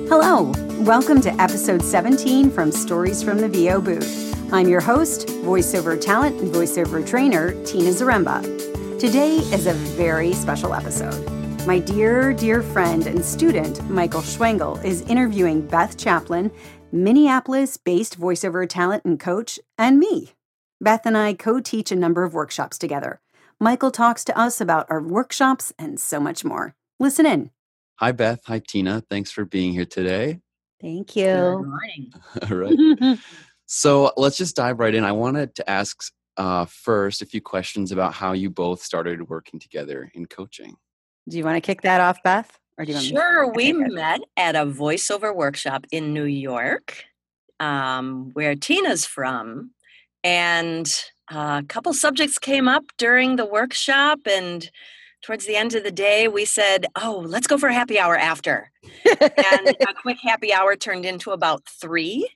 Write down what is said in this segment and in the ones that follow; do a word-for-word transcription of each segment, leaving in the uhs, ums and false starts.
Hello, welcome to episode seventeen from Stories from the V O Booth. I'm your host, voiceover talent and voiceover trainer, Tina Zaremba. Today is a very special episode. My dear, dear friend and student, Michael Schwengel, is interviewing Beth Chaplin, Minneapolis-based voiceover talent and coach, and me. Beth and I co-teach a number of workshops together. Michael talks to us about our workshops and so much more. Listen in. Hi, Beth. Hi, Tina. Thanks for being here today. Thank you. Good morning. All right. So let's just dive right in. I wanted to ask uh, first a few questions about how you both started working together in coaching. Do you want to kick that off, Beth? Or do you want Sure. me? We Okay, met at a voiceover workshop in New York, um, where Tina's from. And uh, a couple subjects came up during the workshop. And towards the end of the day, we said, oh, let's go for a happy hour after. And a quick happy hour turned into about three.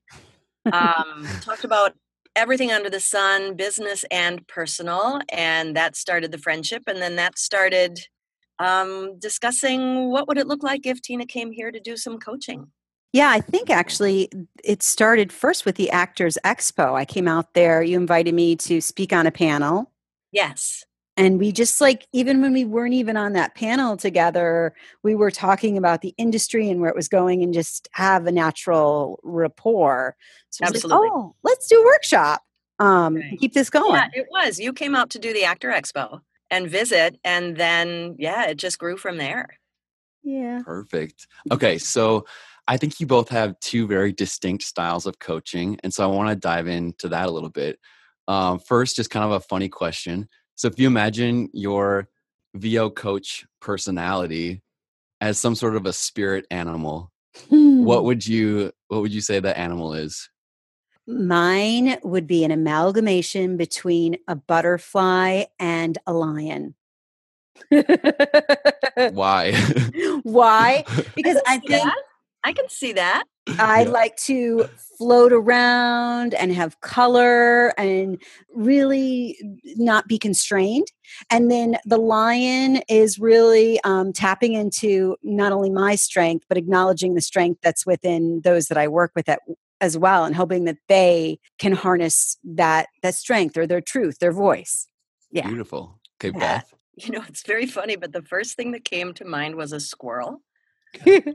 Um, talked about everything under the sun, business and personal. And that started the friendship. And then that started um, discussing what would it look like if Tina came here to do some coaching. Yeah, I think actually it started first with the Actors Expo. I came out there, you invited me to speak on a panel. Yes. And we just like, even when we weren't even on that panel together, we were talking about the industry and where it was going and just have a natural rapport. So Absolutely. Like, oh, let's do a workshop. Um, Right. Keep this going. Yeah, it was. You came out to do the Actor Expo and visit. And then, yeah, it just grew from there. Yeah. Perfect. Okay. So I think you both have two very distinct styles of coaching. And so I want to dive into that a little bit. Um, first, just kind of a funny question. So if you imagine your V O coach personality as some sort of a spirit animal, what would you what would you say that animal is? Mine would be an amalgamation between a butterfly and a lion. Why? Why? Because I See think that? I can see that. I Yeah. like to float around and have color and really not be constrained. And then the lion is really um, tapping into not only my strength, but acknowledging the strength that's within those that I work with at, as well, and hoping that they can harness that that strength or their truth, their voice. Yeah. Beautiful. Okay, Yeah. Beth. You know, it's very funny, but the first thing that came to mind was a squirrel. I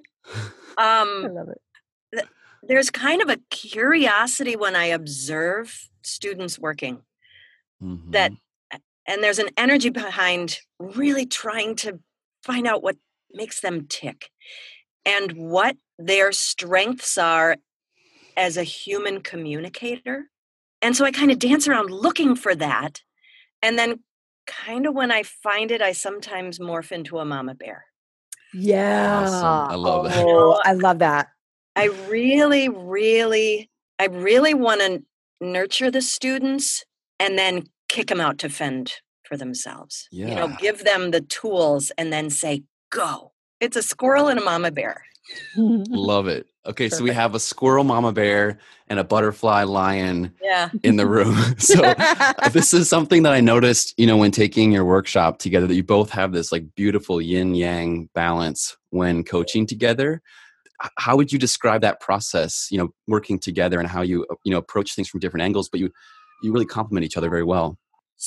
Um, love it. th- there's kind of a curiosity when I observe students working Mhm. that, and there's an energy behind really trying to find out what makes them tick and what their strengths are as a human communicator. And so I kind of dance around looking for that. And then kind of when I find it, I sometimes morph into a mama bear. Yeah. Awesome. I love that. Oh, I love that. I really, really, I really want to nurture the students and then kick them out to fend for themselves. You know, Yeah. give them the tools and then say, go. It's a squirrel and a mama bear. Love it. Okay, so we Perfect. have a squirrel mama bear and a butterfly lion Yeah. in the room. So uh, this is something that I noticed, you know, when taking your workshop together, that you both have this like beautiful yin yang balance when coaching together. H- How would you describe that process, you know, working together and how you, uh, you know, approach things from different angles, but you, you really complement each other very well.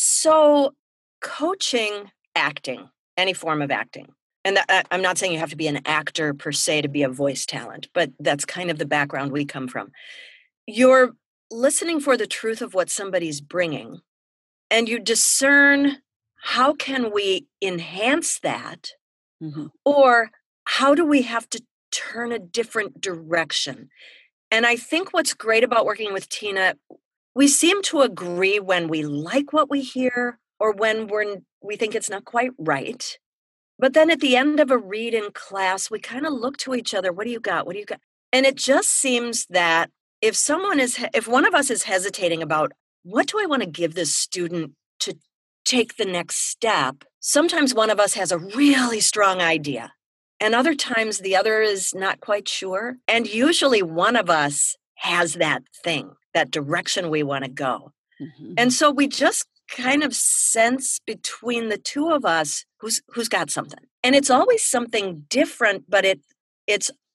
So coaching acting, any form of acting. And that, I- I'm not saying you have to be an actor per se to be a voice talent, but that's kind of the background we come from. You're listening for the truth of what somebody's bringing, and you discern how can we enhance that, Mhm. or how do we have to turn a different direction? And I think what's great about working with Tina, we seem to agree when we like what we hear or when we're we think it's not quite right. But then at the end of a read in class, we kind of look to each other. What do you got? What do you got? And it just seems that if someone is, he- if one of us is hesitating about what do I want to give this student to take the next step, sometimes one of us has a really strong idea. And other times the other is not quite sure. And usually one of us has that thing, that direction we want to go. Mhm. And so we just kind of sense between the two of us who's who's got something. And it's always something different, but it it's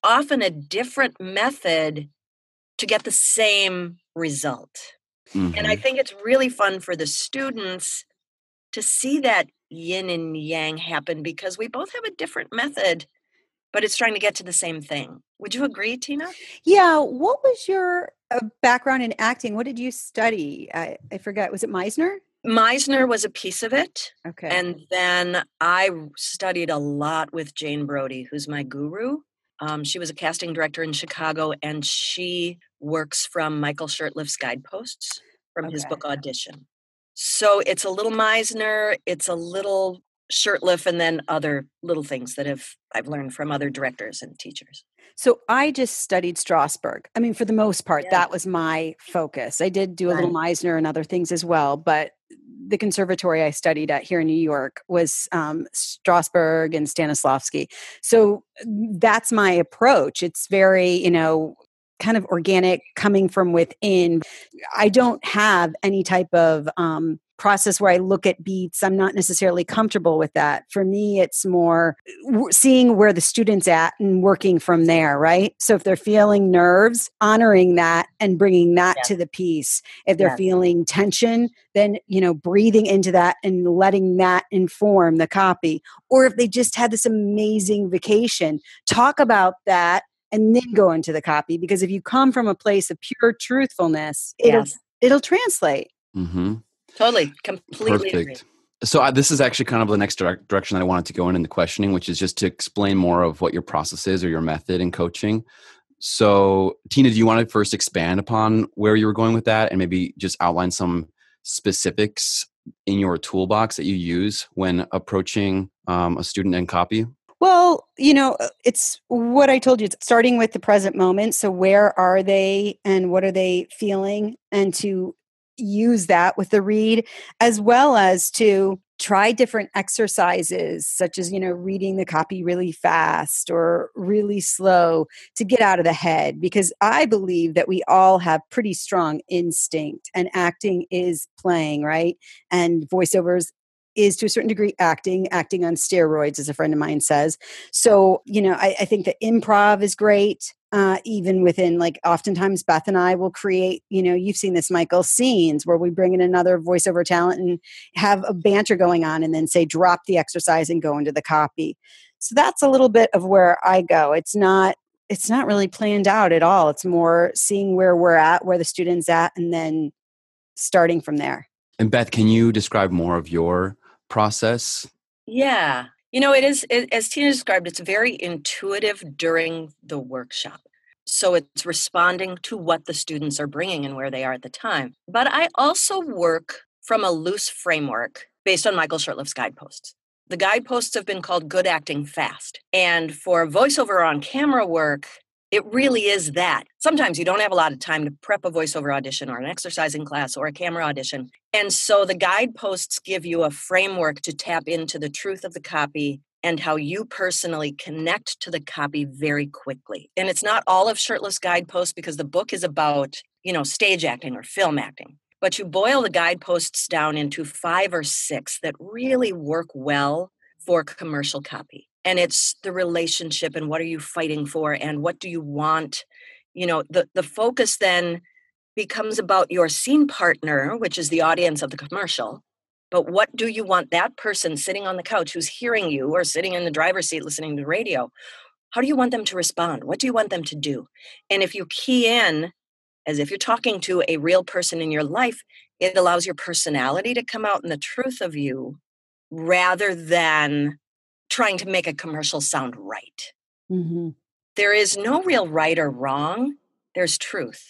often a different method to get the same result. Mm-hmm. And I think it's really fun for the students to see that yin and yang happen because we both have a different method, but it's trying to get to the same thing. Would you agree, Tina? Yeah. What was your uh, background in acting? What did you study? I, I forget. Was it Meisner? Meisner was a piece of it. Okay. And then I studied a lot with Jane Brody, who's my guru. Um, she was a casting director in Chicago, and she works from Michael Shurtleff's guideposts from okay. his book Audition. So it's a little Meisner, it's a little Shurtleff, and then other little things that have I've learned from other directors and teachers. So I just studied Strasberg. I mean, for the most part, yeah. that was my focus. I did do a right. little Meisner and other things as well, but the conservatory I studied at here in New York was um, Strasberg and Stanislavski. So that's my approach. It's very, you know, kind of organic, coming from within. I don't have any type of um, process where I look at beats. I'm not necessarily comfortable with that. For me, it's more w- seeing where the student's at and working from there, right? So if they're feeling nerves, honoring that and bringing that yes. to the piece. If they're yes. feeling tension, then, you know, breathing into that and letting that inform the copy. Or if they just had this amazing vacation, talk about that and then go into the copy. Because if you come from a place of pure truthfulness, it'll yes. it'll translate. Mm-hmm. Totally, completely Perfect. Agree. So uh, this is actually kind of the next direct direction that I wanted to go in in the questioning, which is just to explain more of what your process is or your method in coaching. So Tina, do you want to first expand upon where you were going with that and maybe just outline some specifics in your toolbox that you use when approaching um, a student and copy? Well, you know, it's what I told you, it's starting with the present moment. So where are they and what are they feeling? And to use that with the read, as well as to try different exercises, such as, you know, reading the copy really fast or really slow to get out of the head. Because I believe that we all have pretty strong instinct, and acting is playing, right? And voiceovers is to a certain degree acting, acting on steroids, as a friend of mine says. So, you know, I, I think that improv is great. Uh, even within, like, oftentimes Beth and I will create, you know, you've seen this, Michael, scenes where we bring in another voiceover talent and have a banter going on and then say, drop the exercise and go into the copy. So that's a little bit of where I go. It's not, it's not really planned out at all. It's more seeing where we're at, where the student's at, and then starting from there. And Beth, can you describe more of your process? Yeah. You know, it is, it, as Tina described, it's very intuitive during the workshop. So it's responding to what the students are bringing and where they are at the time. But I also work from a loose framework based on Michael Shurtleff's guideposts. The guideposts have been called Good Acting Fast. And for voiceover on camera work, it really is that. Sometimes you don't have a lot of time to prep a voiceover audition or an exercising class or a camera audition. And so the guideposts give you a framework to tap into the truth of the copy and how you personally connect to the copy very quickly. And it's not all of Shurtleff's guideposts, because the book is about, you know, stage acting or film acting. But you boil the guideposts down into five or six that really work well for commercial copy. And it's the relationship and what are you fighting for and what do you want? You know, the, the focus then becomes about your scene partner, which is the audience of the commercial. But what do you want that person sitting on the couch who's hearing you or sitting in the driver's seat listening to the radio? How do you want them to respond? What do you want them to do? And if you key in as if you're talking to a real person in your life, it allows your personality to come out and the truth of you rather than trying to make a commercial sound right. Mm-hmm. There is no real right or wrong. There's truth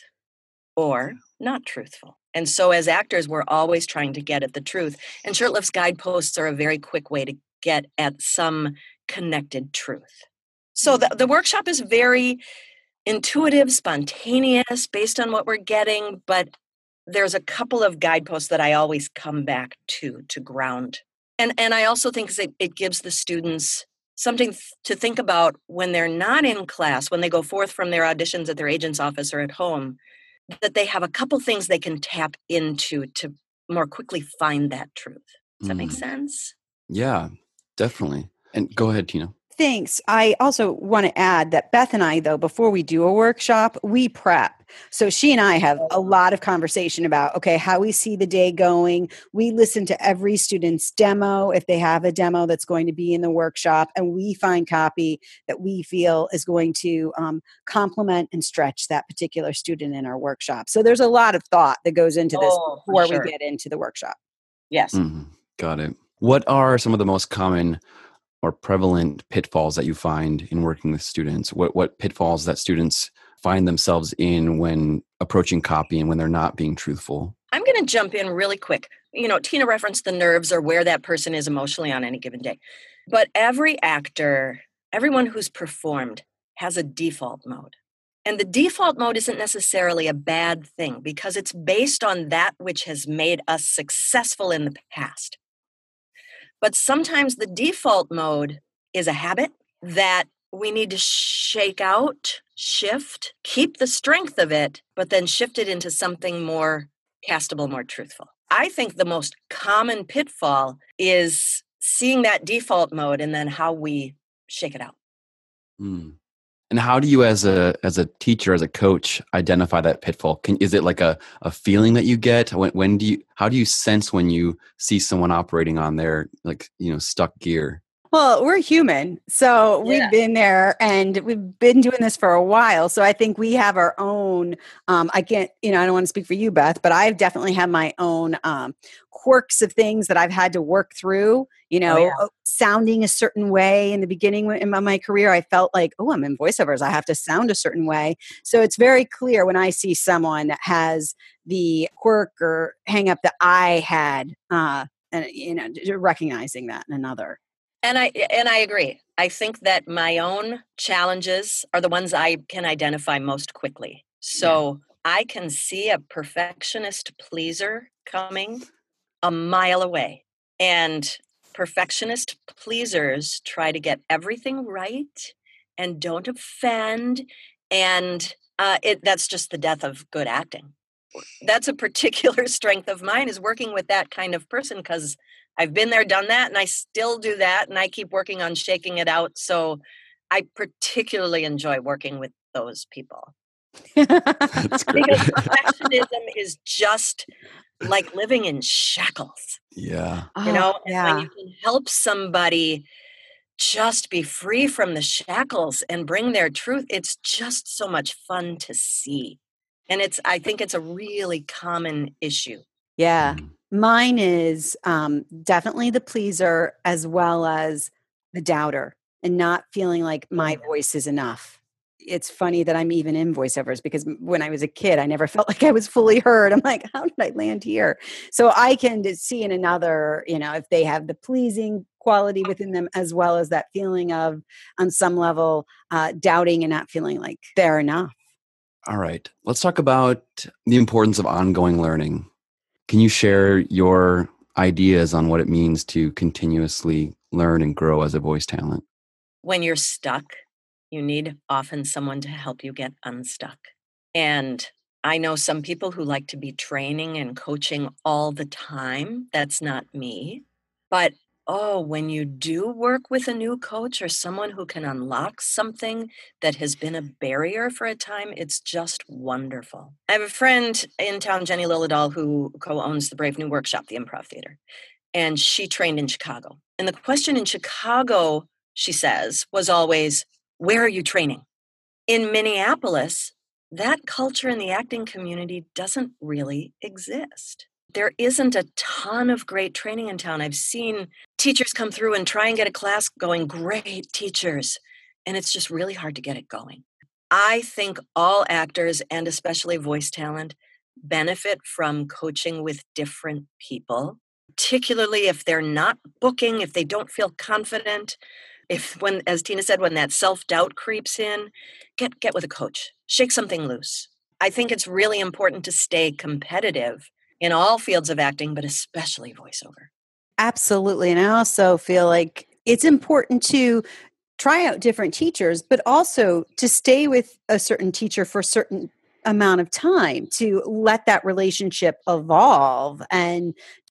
or not truthful. And so as actors, we're always trying to get at the truth. And Shurtleff's guideposts are a very quick way to get at some connected truth. So the, the workshop is very intuitive, spontaneous, based on what we're getting. But there's a couple of guideposts that I always come back to, to ground. And and I also think it, it gives the students something th- to think about when they're not in class, when they go forth from their auditions at their agent's office or at home, that they have a couple things they can tap into to more quickly find that truth. Does that mm. make sense? Yeah, definitely. And go ahead, Tina. Thanks. I also want to add that Beth and I, though, before we do a workshop, we prep. So she and I have a lot of conversation about, okay, how we see the day going. We listen to every student's demo if they have a demo that's going to be in the workshop, and we find copy that we feel is going to um, complement and stretch that particular student in our workshop. So there's a lot of thought that goes into this Oh, for before sure. we get into the workshop. Yes. Mhm. Got it. What are some of the most common or prevalent pitfalls that you find in working with students? What what pitfalls that students find themselves in when approaching copy and when they're not being truthful? I'm going to jump in really quick. You know, Tina referenced the nerves or where that person is emotionally on any given day. But every actor, everyone who's performed has a default mode. And the default mode isn't necessarily a bad thing because it's based on that which has made us successful in the past. But sometimes the default mode is a habit that we need to shake out, shift, keep the strength of it, but then shift it into something more castable, more truthful. I think the most common pitfall is seeing that default mode and then how we shake it out. Hmm. And how do you, as a as a teacher, as a coach, identify that pitfall? Can, is it like a, a feeling that you get? When, when do you? How do you sense when you see someone operating on their like you know stuck gear? Well, we're human. So we've Yeah. been there and we've been doing this for a while. So I think we have our own, um, I can't, you know, I don't want to speak for you, Beth, but I've definitely had my own um, quirks of things that I've had to work through, you know, yeah. uh, sounding a certain way in the beginning in my, my career. I felt like, oh, I'm in voiceovers. I have to sound a certain way. So it's very clear when I see someone that has the quirk or hang up that I had, uh, and, you know, recognizing that in another. And I and I agree. I think that my own challenges are the ones I can identify most quickly. So I can see a perfectionist pleaser coming a mile away. And perfectionist pleasers try to get everything right and don't offend. And uh, it, that's just the death of good acting. That's a particular strength of mine, is working with that kind of person, because I've been there, done that, and I still do that, and I keep working on shaking it out. So I particularly enjoy working with those people. That's great. Because perfectionism is just like living in shackles, Yeah. you know? Oh, And yeah. when you can help somebody just be free from the shackles and bring their truth, it's just so much fun to see. And it's, I think it's a really common issue. Yeah. Mm. Mine is um, definitely the pleaser as well as the doubter and not feeling like my voice is enough. It's funny that I'm even in voiceovers because m- when I was a kid, I never felt like I was fully heard. I'm like, how did I land here? So I can just see in another, you know, if they have the pleasing quality within them as well as that feeling of, on some level, uh, doubting and not feeling like they're enough. All right. Let's talk about the importance of ongoing learning. Can you share your ideas on what it means to continuously learn and grow as a voice talent? When you're stuck, you need often someone to help you get unstuck. And I know some people who like to be training and coaching all the time. That's not me. But oh, when you do work with a new coach or someone who can unlock something that has been a barrier for a time, it's just wonderful. I have a friend in town, Jenny Lillidahl, who co-owns the Brave New Workshop, the Improv Theater. And she trained in Chicago. And the question in Chicago, she says, was always, where are you training? In Minneapolis, that culture in the acting community doesn't really exist. There isn't a ton of great training in town. I've seen teachers come through and try and get a class going, great teachers, and it's just really hard to get it going. I think all actors, and especially voice talent, benefit from coaching with different people, particularly if they're not booking, if they don't feel confident. If, when, as Tina said, when that self-doubt creeps in, get get with a coach, shake something loose. I think it's really important to stay competitive in all fields of acting, but especially voiceover. Absolutely. And I also feel like it's important to try out different teachers, but also to stay with a certain teacher for a certain amount of time to let that relationship evolve and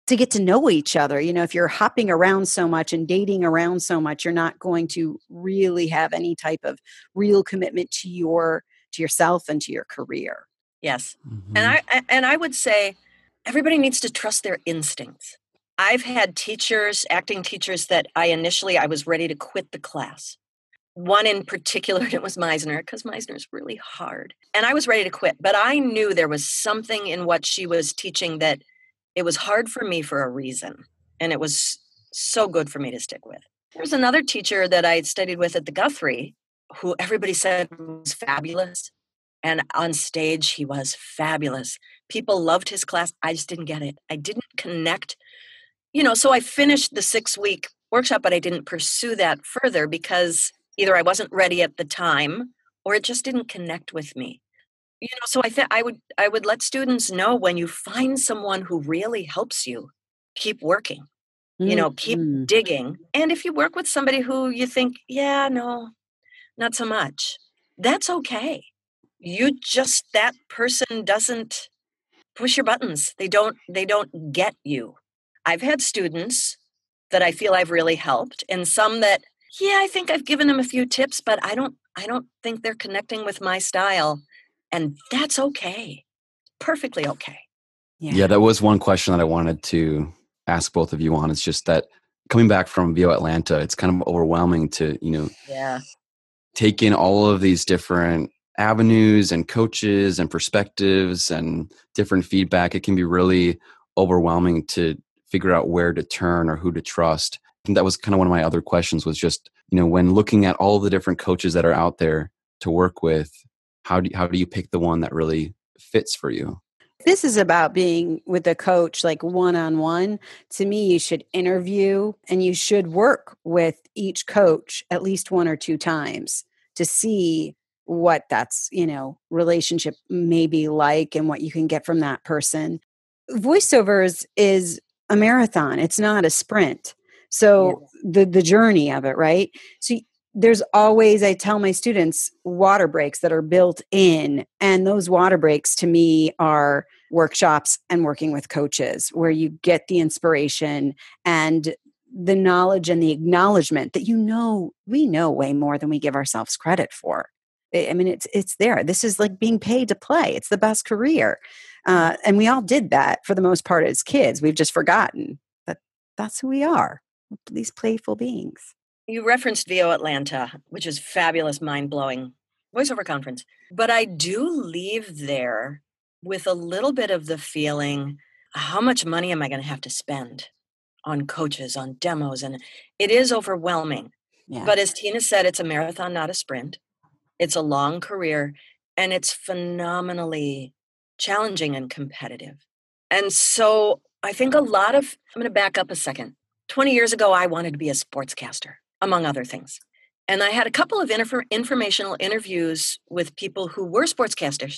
to get to know each other. You know, if you're hopping around so much and dating around so much, you're not going to really have any type of real commitment to your to yourself and to your career. Yes. Mm-hmm. And I and I would say everybody needs to trust their instincts. I've had teachers, acting teachers that I initially I was ready to quit the class. One in particular, it was Meisner, because Meisner is really hard. And I was ready to quit, but I knew there was something in what she was teaching that it was hard for me for a reason. And it was so good for me to stick with. There was another teacher that I studied with at the Guthrie, who everybody said was fabulous. And on stage, he was fabulous. People loved his class. I just didn't get it. I didn't connect. You know, so I finished the six-week workshop, but I didn't pursue that further because either I wasn't ready at the time or it just didn't connect with me. You know, so I think I would I would let students know when you find someone who really helps you, keep working. You know, keep Mm-hmm. digging. And if you work with somebody who you think, yeah, no, not so much, that's okay. You just, that person doesn't push your buttons. They don't, they don't get you. I've had students that I feel I've really helped and some that, yeah, I think I've given them a few tips, but I don't, I don't think they're connecting with my style. And that's okay. Perfectly okay. Yeah. Yeah, that was one question that I wanted to ask both of you on. It's just that coming back from V O Atlanta, it's kind of overwhelming to, you know, Yeah. take in all of these different avenues and coaches and perspectives and different feedback. It can be really overwhelming to figure out where to turn or who to trust. I think that was kind of one of my other questions was just, you know, when looking at all the different coaches that are out there to work with, how do, how do you pick the one that really fits for you? This is about being with a coach like one-on-one. To me, you should interview and you should work with each coach at least one or two times to see what that's, you know, relationship may be like and what you can get from that person. Voiceovers is a marathon. It's not a sprint. So Yes. the the journey of it, right? So there's always, I tell my students, water breaks that are built in. And those water breaks to me are workshops and working with coaches where you get the inspiration and the knowledge and the acknowledgement that, you know, we know way more than we give ourselves credit for. I mean, it's it's there. This is like being paid to play. It's the best career. Uh, and we all did that for the most part as kids. We've just forgotten that that's who we are, these playful beings. You referenced V O Atlanta, which is fabulous, mind-blowing voiceover conference. But I do leave there with a little bit of the feeling, how much money am I going to have to spend on coaches, on demos? And it is overwhelming. Yeah. But as Tina said, it's a marathon, not a sprint. It's a long career, and it's phenomenally challenging and competitive. And so I think a lot of, I'm going to back up a second. twenty years ago, I wanted to be a sportscaster, among other things. And I had a couple of inf- informational interviews with people who were sportscasters.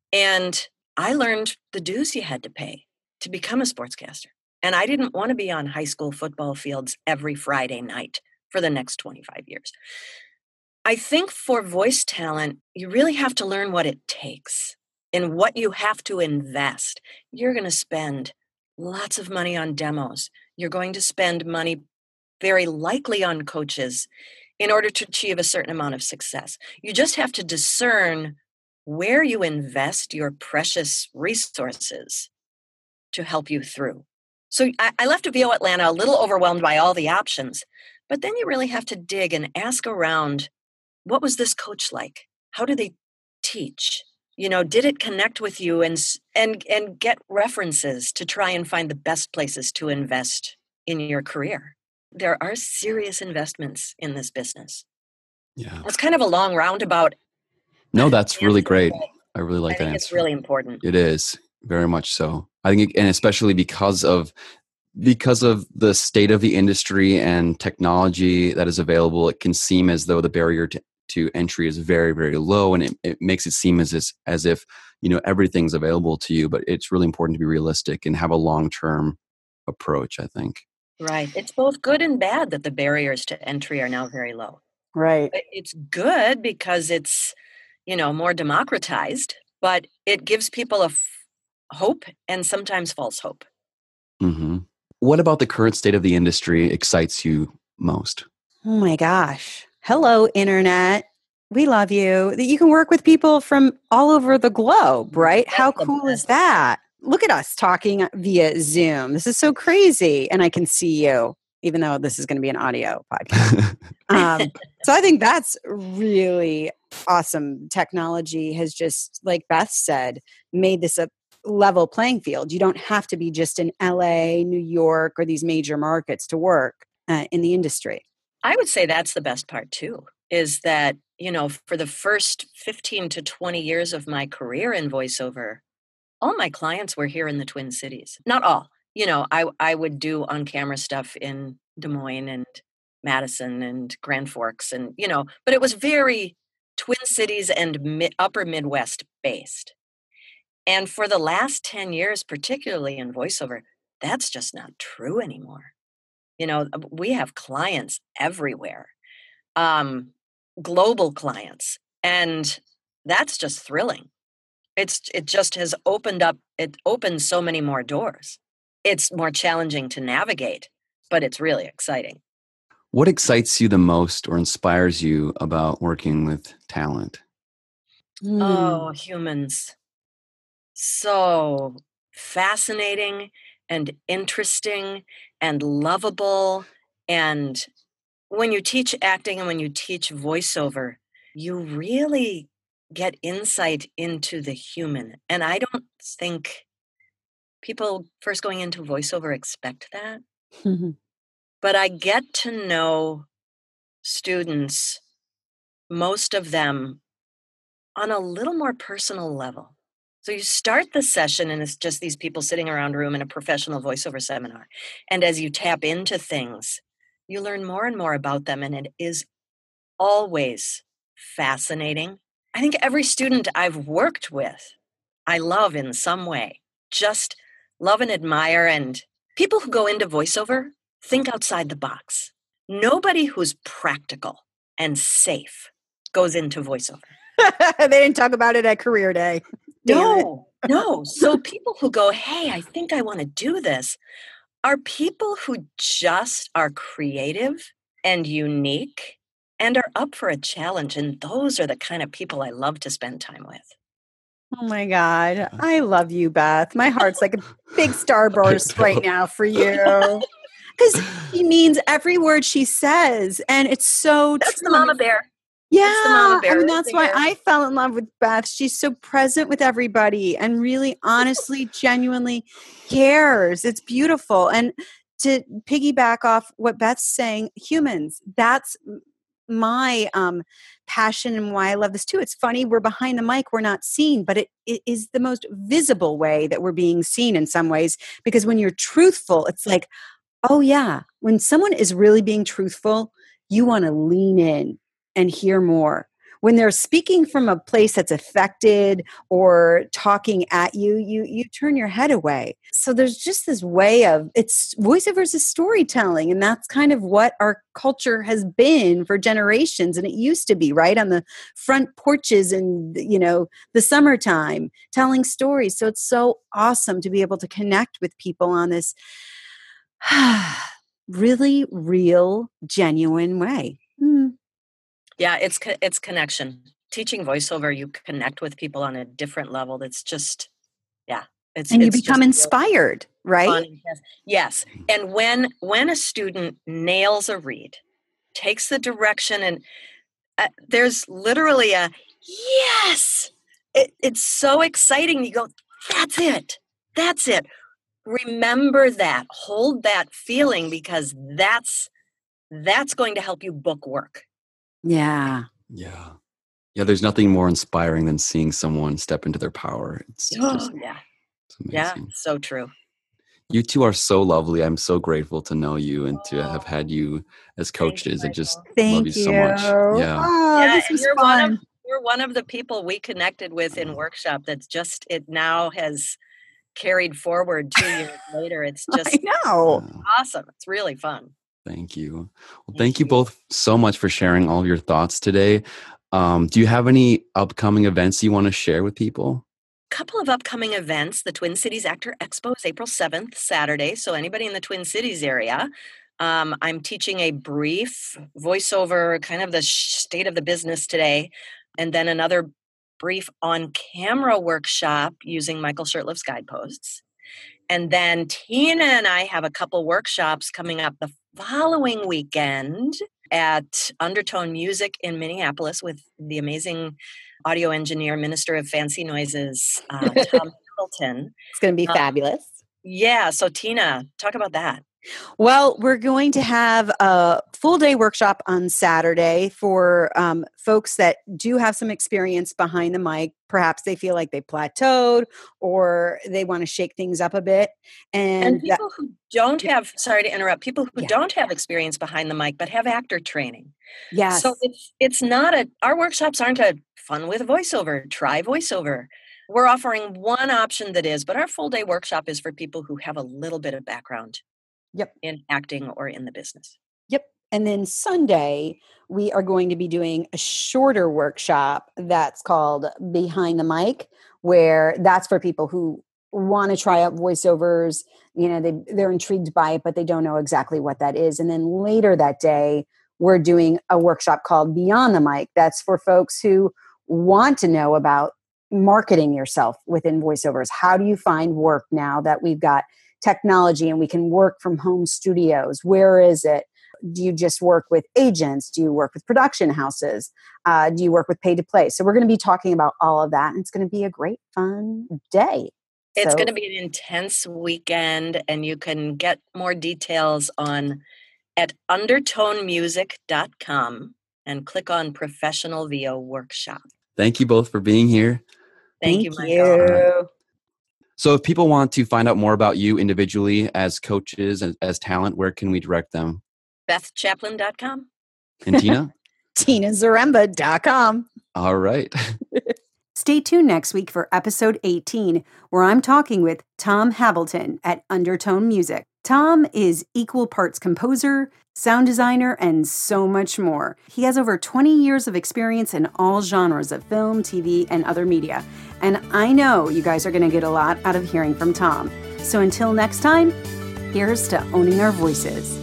And I learned the dues you had to pay to become a sportscaster. And I didn't want to be on high school football fields every Friday night for the next twenty-five years. I think for voice talent, you really have to learn what it takes and what you have to invest. You're going to spend lots of money on demos. You're going to spend money very likely on coaches in order to achieve a certain amount of success. You just have to discern where you invest your precious resources to help you through. So I, I left V O Atlanta a little overwhelmed by all the options, but then you really have to dig and ask around, what was this coach like? How do they teach? You know, did it connect with you? And and and get references to try and find the best places to invest in your career. There are serious investments in this business. Yeah. It's kind of a long roundabout. No, that's really answer, great. but I really like I that think answer. it's really important. It is very much so. I think, it, and especially because of because of the state of the industry and technology that is available, it can seem as though the barrier to, to entry is very, very low, and it, it makes it seem as if, as if you know everything's available to you. But it's really important to be realistic and have a long term approach, I think. Right. It's both good and bad that the barriers to entry are now very low. Right. It's good because it's, you know, more democratized, but it gives people a f- hope and sometimes false hope. Mm-hmm. what about the current state of the industry excites you most? Oh my gosh. Hello, Internet. We love you. That you can work with people from all over the globe, right? That's How the cool is best. that? Look at us talking via Zoom. This is so crazy. And I can see you, even though this is going to be an audio podcast. um, so I think that's really awesome. Technology has just, like Beth said, made this a level playing field. You don't have to be just in L A, New York, or these major markets to work uh, in the industry. I would say that's the best part too, is that, you know, for the first fifteen to twenty years of my career in voiceover, all my clients were here in the Twin Cities. Not all. You know, I I would do on-camera stuff in Des Moines and Madison and Grand Forks and, you know, but it was very Twin Cities and mid, upper Midwest based. And for the last ten years, particularly in voiceover, that's just not true anymore. You know, we have clients everywhere, um, global clients, and that's just thrilling. It's it just has opened up, it opens so many more doors. It's more challenging to navigate, but it's really exciting. What excites you the most or inspires you about working with talent? Mm. Oh, humans. So fascinating and interesting and lovable. And when you teach acting and when you teach voiceover, you really get insight into the human. And I don't think people first going into voiceover expect that. But I get to know students, most of them, on a little more personal level. So you start the session and it's just these people sitting around a room in a professional voiceover seminar. And as you tap into things, you learn more and more about them. And it is always fascinating. I think every student I've worked with, I love in some way. Just love and admire. And people who go into voiceover think outside the box. Nobody who's practical and safe goes into voiceover. They didn't talk about it at career day. Damn No, no. So people who go, hey, I think I want to do this, are people who just are creative and unique and are up for a challenge. And those are the kind of people I love to spend time with. Oh my God. I love you, Beth. My heart's like a big starburst right now for you. Because she means every word she says. And it's so That's true. the mama bear. Yeah. That's the mama bear I mean, right that's why there. I fell in love with Beth. She's so present with everybody and really honestly, genuinely cares. It's beautiful. And to piggyback off what Beth's saying, humans, that's my um, passion and why I love this too. It's funny, we're behind the mic, we're not seen, but it, it is the most visible way that we're being seen in some ways, because when you're truthful, it's like, oh yeah, when someone is really being truthful, you want to lean in and hear more. When they're speaking from a place that's affected or talking at you, you you turn your head away. So there's just this way of, it's voiceover is storytelling, and that's kind of what our culture has been for generations. And it used to be, right, on the front porches and, you know, the summertime, telling stories. So it's so awesome to be able to connect with people on this really real, genuine way. Hmm. Yeah, it's it's connection. Teaching voiceover, you connect with people on a different level. That's just, yeah. It's, and you it's become just inspired, right? fun. Yes. And when when a student nails a read, takes the direction, and uh, there's literally a yes, it, it's so exciting. You go, that's it. That's it. Remember that. Hold that feeling, because that's that's going to help you book work. Yeah. Yeah. Yeah, there's nothing more inspiring than seeing someone step into their power. It's Oh, just yeah. it's amazing. Yeah, so true. You two are so lovely. I'm so grateful to know you and to have had you as coaches. you, I just Thank love you, you so much. Yeah. Oh, Yeah, this and was you're fun. one of you're one of the people we connected with in workshop. That's just, it now has carried forward two years later. It's just I know. Yeah. awesome. It's really fun. Thank you. Well, thank, Thank you you. both so much for sharing all of your thoughts today. Um, do you have any upcoming events you want to share with people? couple of upcoming events. The Twin Cities Actor Expo is April seventh, Saturday. So anybody in the Twin Cities area, um, I'm teaching a brief voiceover, kind of the state of the business today, and then another brief on-camera workshop using Michael Shurtleff's guideposts. And then Tina and I have a couple workshops coming up the following weekend at Undertone Music in Minneapolis with the amazing audio engineer, Minister of Fancy Noises, uh, Tom Hamilton. It's going to be um, fabulous. Yeah. So Tina, talk about that. Well, we're going to have a full day workshop on Saturday for um, folks that do have some experience behind the mic. Perhaps they feel like they plateaued or they want to shake things up a bit. And, And people that, who don't have, sorry to interrupt, people who Yeah. don't have experience behind the mic, but have actor training. yes. So it's it's not a, our workshops aren't a fun with voiceover, try voiceover. We're offering one option that is, but our full day workshop is for people who have a little bit of background Yep. in acting or in the business. Yep. And then Sunday, we are going to be doing a shorter workshop that's called Behind the Mic, where that's for people who want to try out voiceovers. You know, they, they're intrigued by it, but they don't know exactly what that is. And then later that day, we're doing a workshop called Beyond the Mic. That's for folks who want to know about marketing yourself within voiceovers. How do you find work now that we've got technology and we can work from home studios? Where is it? Do you just work with agents? Do you work with production houses? Uh, do you work with pay to play? So we're going to be talking about all of that, and it's going to be a great fun day. It's So- going to be an intense weekend, and you can get more details on at undertone music dot com and click on Professional V O Workshop. Thank you both for being here. Thank, Thank you, Michael. you. So if people want to find out more about you individually as coaches and as talent, where can we direct them? beth chaplin dot com. And Tina? Tina Zaremba dot com. All right. Stay tuned next week for episode eighteen, where I'm talking with Tom Hamilton at Undertone Music. Tom is equal parts composer, sound designer, and so much more. He has over twenty years of experience in all genres of film, T V, and other media. And I know you guys are going to get a lot out of hearing from Tom. So until next time, here's to owning our voices.